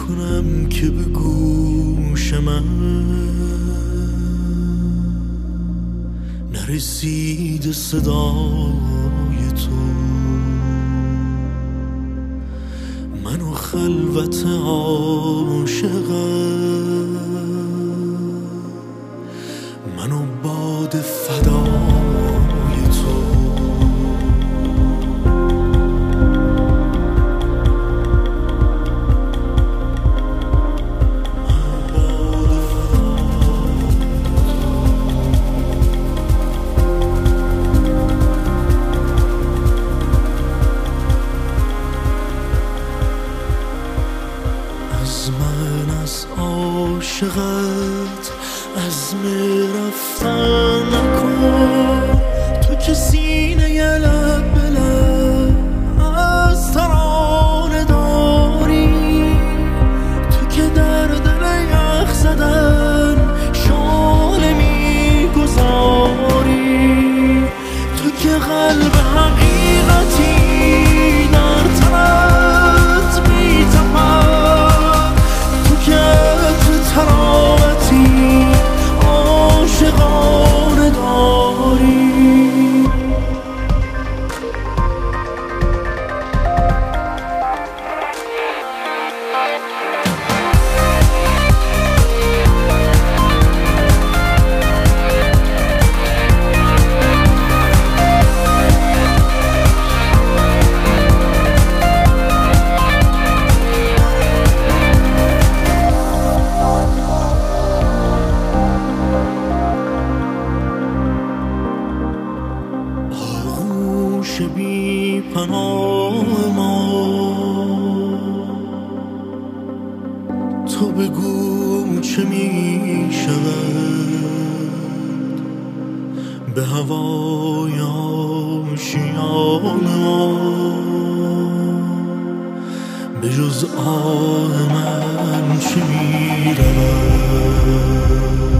کنم که به گوش من نرسید صدای تو؟ من و خلوت عاشقم، من و باد فدای تو. از من، از عاشقت عزم رفتن نکن. تو که سینه لب به لب از ترانه داری، تو که در دل یخ زدن شانه میگذاری، تو که قلب حقیقتی در تنت میتپد، تو که عطر تراوتی عاشقانه داری. بی پناه ما، تو بگو چه می شود به هوای آشیان ما، به جز آه من چه می رود.